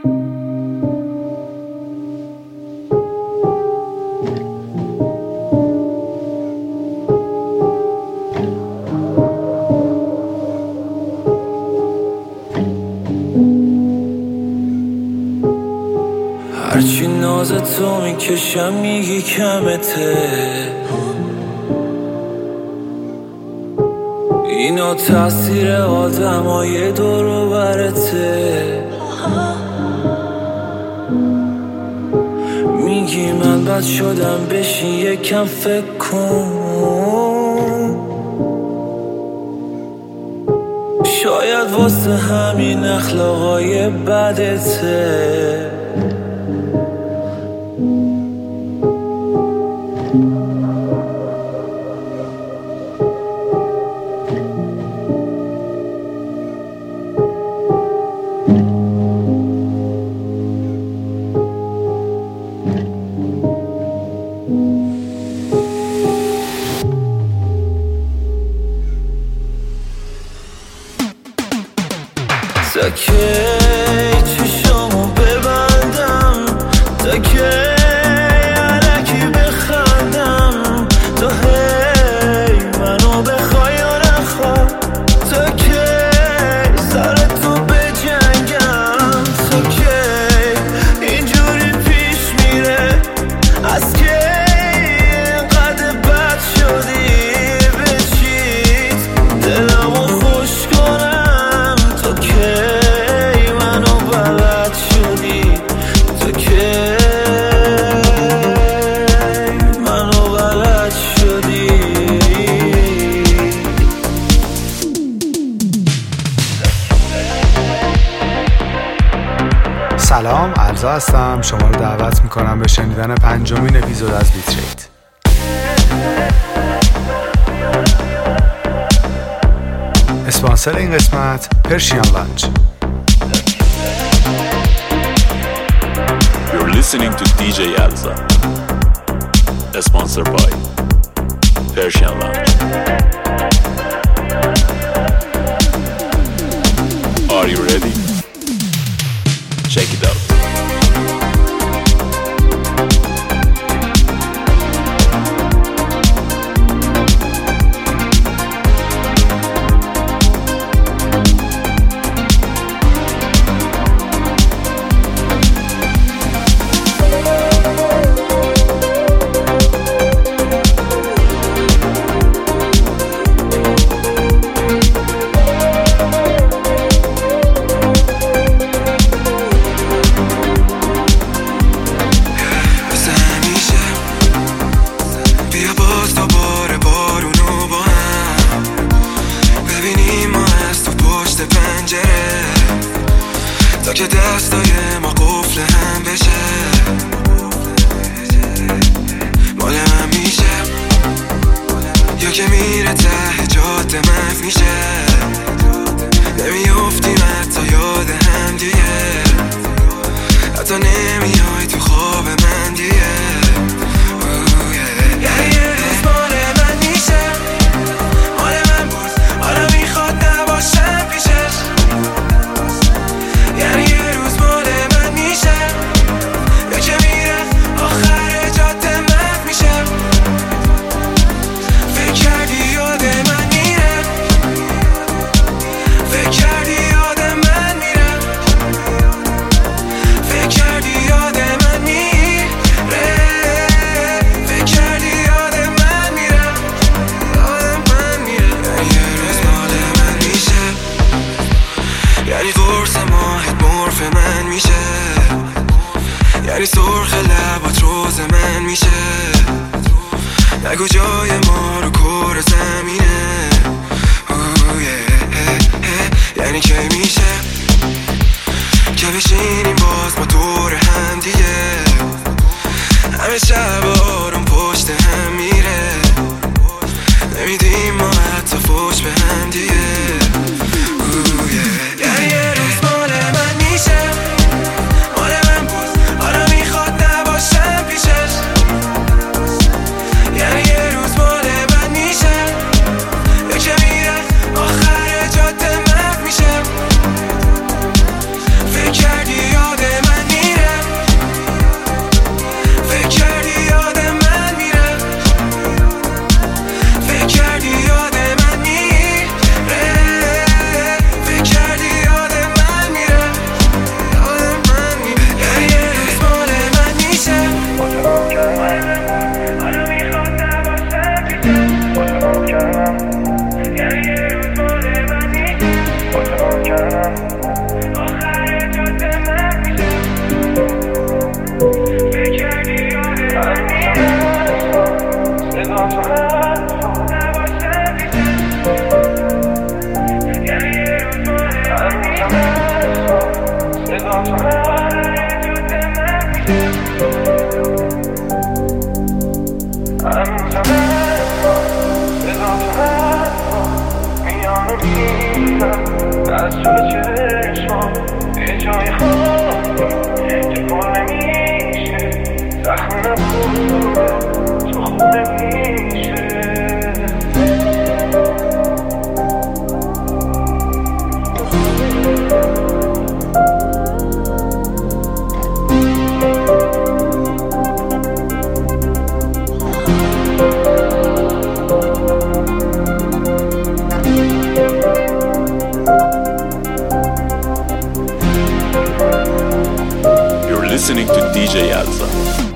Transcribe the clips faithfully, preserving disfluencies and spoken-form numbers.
هرچی ناز تو میکشم میگی کمته، اینا تاثیر آدمای دور و برته. میگی من بد شدم بشین یکم فکر کن، شاید واسه همین اخلاقای بدته. تا کی چشامو ببندم، تا کی علکی بخندم، تا هی منو بخوای یا نخوای، تا کی سر تو بجنگم، تا کی اینجوری پیش میره، از کی اینقدر بد شدی به چیت دلمو خوش کنم، تا کی سلام، عرضا هستم. شما رو دعوت میکنم به شنیدن پنجمین اپیزود از بیتریت. اسپانسر این قسمت پرشین لانچ. You're listening to دی جی Alza. Sponsored by Persian Lounge. Are you ready? Check it out. تا که دستای ما قفل هم بشه، مال من میشه یا که میره ته جاده محو میشه، نمیافتیم حتی یاد هم دیگه، حتی نمیای تو خواب من دیگه. یعنی یه روز مال من میشه، مال من بود، حالا میخواد نباشم پیشش، یعنی یه روز مال من میشه یا که میره آخر جاده محو میشه، فکر کردی یاد من میره، فکر کردی یاد من میره، فکر کردی یاد من میره، فکر کردی یاد من میره، یاد من میره. یعنی یه روز مال من میشه، یعنی قرص ماهت مرف من میشه، یعنی سرخ لبات روز من میشه، نگو جای ما رو کره زمینه، یعنی کی میشه که بشینیم باز با دور هم دیگه، همه شب آروم پشت هم میره، نمیدیم ما حتی فوش به هم دیگه. یعنی یه روز مال من میشه، مال من بود، حالا میخواد نباشم پیشش، یعنی یه روز مال من میشه یا که میره آخر جاده محو میشه، فکر کردی یاد جای خالی که پر نمیشه زخم نبوده تو خوب نمیشه. Listening to دی جی Alza.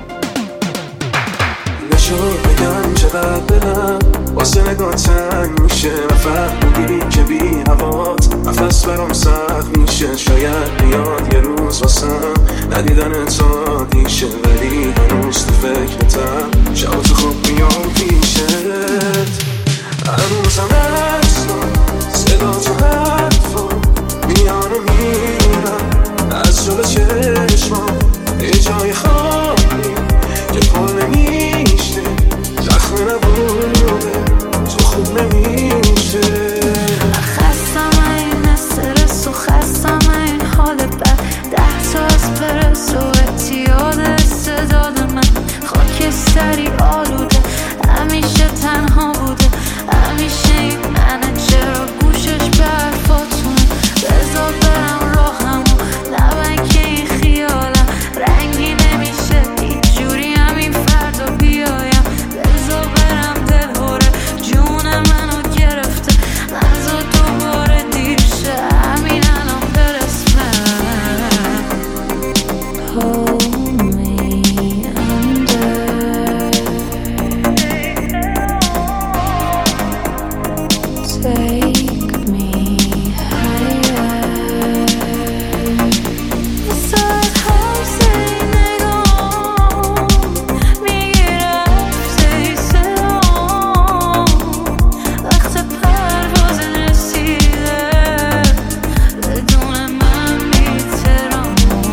نشد بگم چقدر دلم واسه نگاه تنگ میشه و فهمیدی که بی هوات نفس برام سخت میشه. شاید بیاد یه روز واسم ندیدن تا دیشه، ولی هنوز تو فکرتم شب تو خوب میام پیشت. هنوزم هستم صدا تو حرفا میانه میرم از جلو چشمام یه جای خالی که پر نمیشه زخم نبوده تو خوب نمیشه. خستم این استرس و خستم این حال بد، ده تا اسپرس و اتیاد استعداد من خاکستری آلوده همیشه تنها بوده. همیشه این منجر و گوشش به حرفاتونه بذار برم راهم و نبن که این خیالم رنگی نمیشه هیچ جوری همین فردا بیایم. بذار برم دلهوره جون منو گرفته نذار دوباره دیر شه همین الان برسم. Hold me under, take me higher. ساعت هفته نگاه میگیره هفته سرام وقت پرواز رسیده بدون من میترام.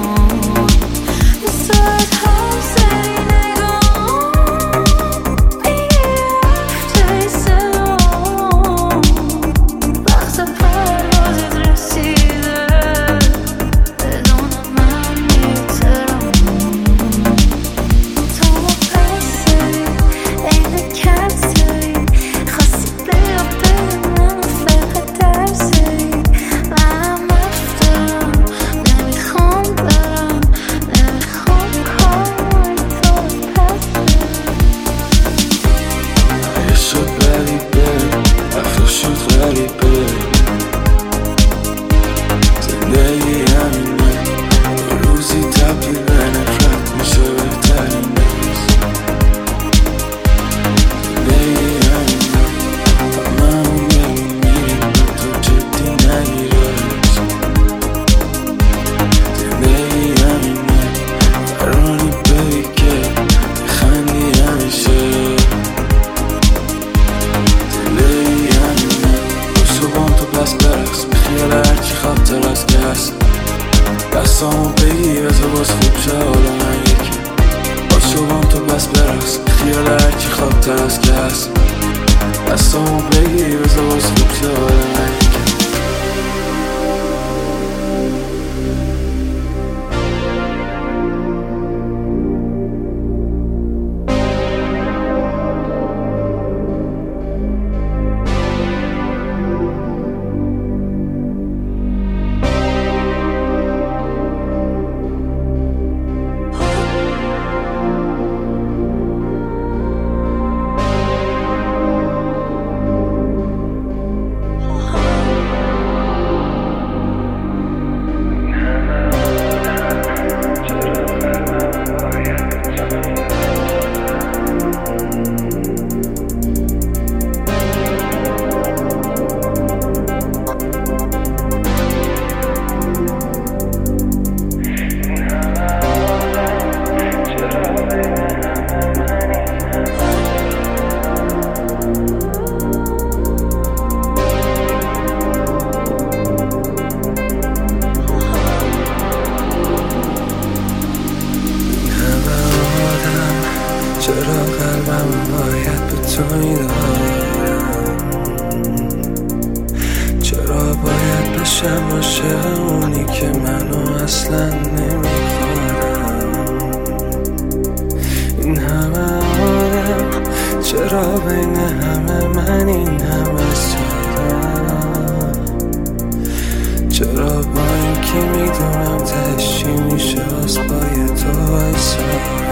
ساعت هفته نگاه میگیره هفته سرام وقت پرواز رسیده بدون من میترام. تو مپسری این کسری خواستی بیا ببینم فقط درسری منم رفتم نمیخوام برم نمیخوام کاری تو پسری. یه شد غریبه رفته شد غریبه زندگی همینه یه روزی تبدیل به نفرت میشه بهترین روز. زندگی همینه همه همون میریم میریم تو جدی نگیرش. زندگی همینه فرانی بری که بخندی همیشه. زندگی همینه صبحان تو بس برقص بخیال هرچی خاطر از که هست دستامو بگی بذار باز خوب شه حالا من یکی. با صبحان تو بس برقص بخیال هرچی خاطر از که هست دستامو بگی بذار باز خوب شه حالا من یکی. Oh اینکه میدونم تهش چی میشه از پای تو وایسا.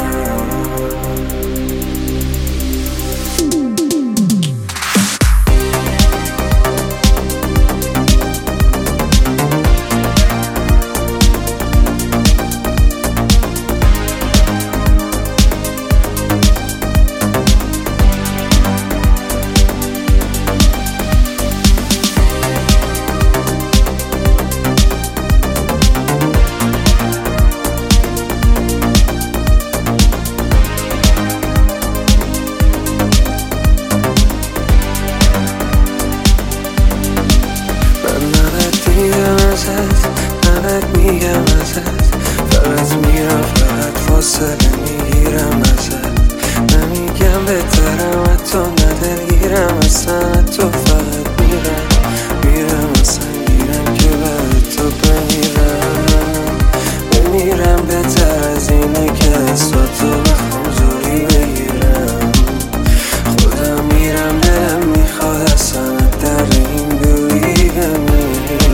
نبت میگم ازت فقط میرم فقط فاصله میگیرم ازت نمیگم بهترم حتی ندلگیرم اصلا تو فقط میرم میرم اصلا میرم که بعد تو بمیرم بمیرم بهتر از اینه که اصلا تو بخوام زوری بگیرم خودم میرم دلم میخواد اصلا در این دوری بمیرم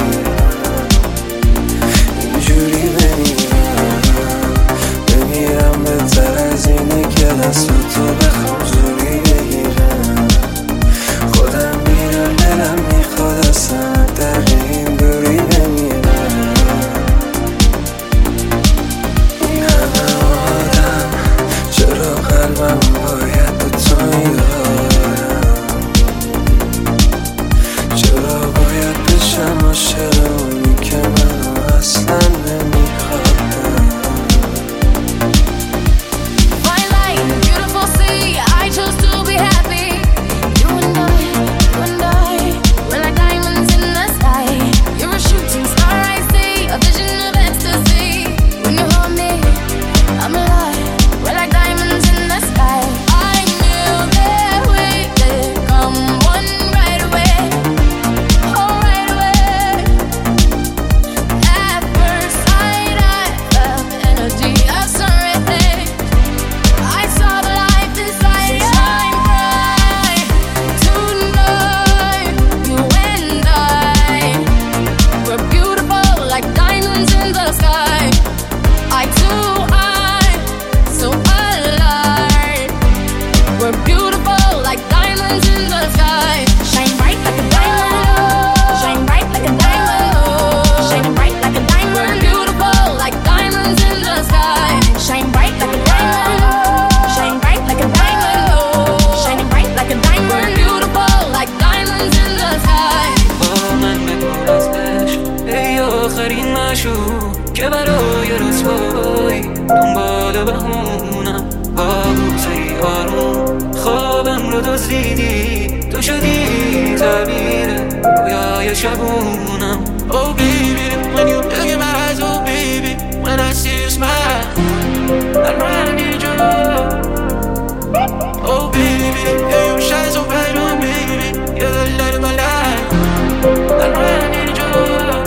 دست تو بخوام زوری بگیرم خودم میرم دلم میخواد اصلا در این دوری بمیرم این همه آدم چرا قلبم باید به تو میدارم چرا باید بشم عاشق اونی که منو اصلا نمیخواد که برای رسوایی دنبال بهونم با بوسه آروم خوابم رو دزدیدی تو شدی تعبیر رویای شبونم. Oh baby, when you look in my eyes, oh baby, when I see you smile I really need your love. Oh baby, yeah you shine so bright, oh baby, you're the light of my life. I really need your love.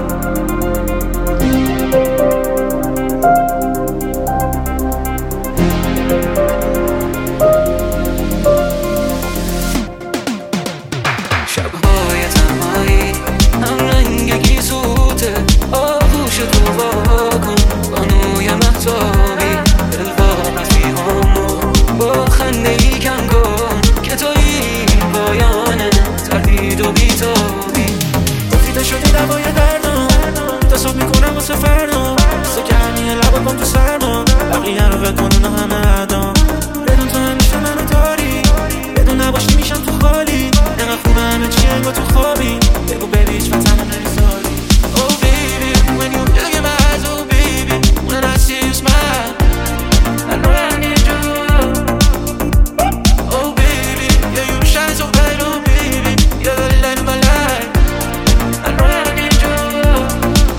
شبهای تنهایی هم رنگ گیسوته آغوش تو واکن بانوی مهتابی دلواقع فیهامو با خنده ای کم کن که تویی پایانه تردید و بیتابی گفیده شدی دوای دردم تصاب میکنم واسه فردا سه گرمی لبا کن تو سرما بقیه رو بکنون همه ادام بدون تو همیشه منو داری بدون نباشی میشم تو خالی نقدر خوبه همه چی انگار تو خوابی بگو ببی هیچ وطنم نمیذاری. Oh baby when you look in my eyes, oh baby when I see you smile I know I need your love. Oh baby yeah you shine so bright, oh baby you're the light of my life. I know I need your love.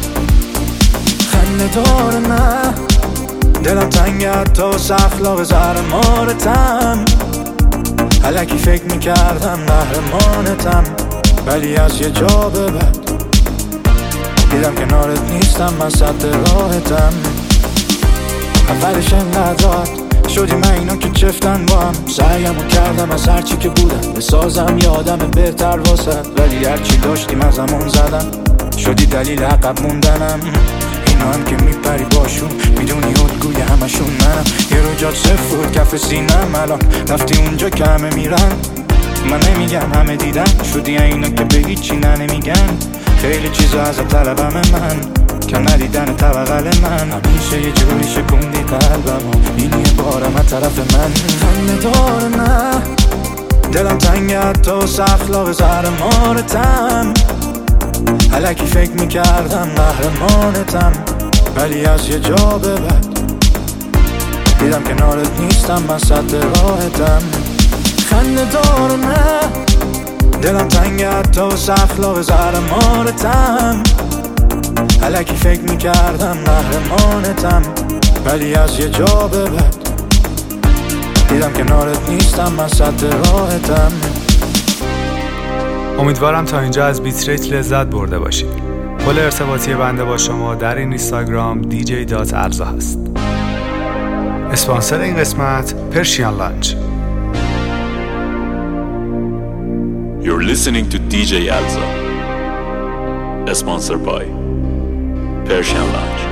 خنده دار من دلم تنگت تا واسه اخلاق زهر مارتم الکی فکر میکردم قهرمانتم ولی از یه جا به بعد دیدم کنارت نیستم من سد راحتم. اولش انقدر راحت شدی من اینا که چفتن با هم سعیمو کردم از هرچی که بودم بسازم یه آدم بهتر واسد ولی هرچی داشتیم از همون زدم شدی دلیل عقب موندنم. اینا هم که میپری باشون میدونی الگوی همشون منم. یه رو جات سفود کف سینم الان رفتی اونجا که همه میرن. من نمیگم همه دیدن شدی اینا که به هیچی نه نمیگن. خیلی چیزا از طلبم من که ندیدن توقل من. همیشه یه جوری شکوندی قلبم و این یه بارم از طرف من. خنده داره نه دلم تنگه حتی واسه اخلاق زهر مارتم. الکی فکر میکردم قهرمانتم ولی از یه جا به بعد دیدم کنارت نیستم من سد راحتم. خنده داره نه دلم تنگه حتی واسه اخلاق زهر مارتم. الکی فکر میکردم قهرمانتم ولی از یه جا به بعد دیدم کنارت نیستم من سد راحتم. امیدوارم تا اینجا از بیت ریت لذت برده باشید. پل ارتباطی بنده با شما در این اینستاگرام دی جی دات ارزا هست. اسپانسر این قسمت پرشین لانج. You're listening to دی جی Alza. Sponsored by Persian Lounge.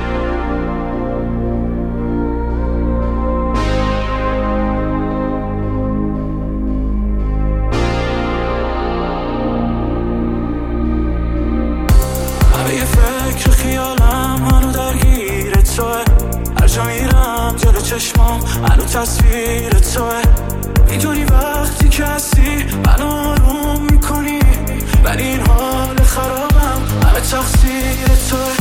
همه یه فکر خیالم منو درگیر توه. هر جا میرم جلو چشمام منو تصویر توه. میدونی وقتی که هستی منو آروم میکنی ولی این حال خرابم همه تقصیر توه.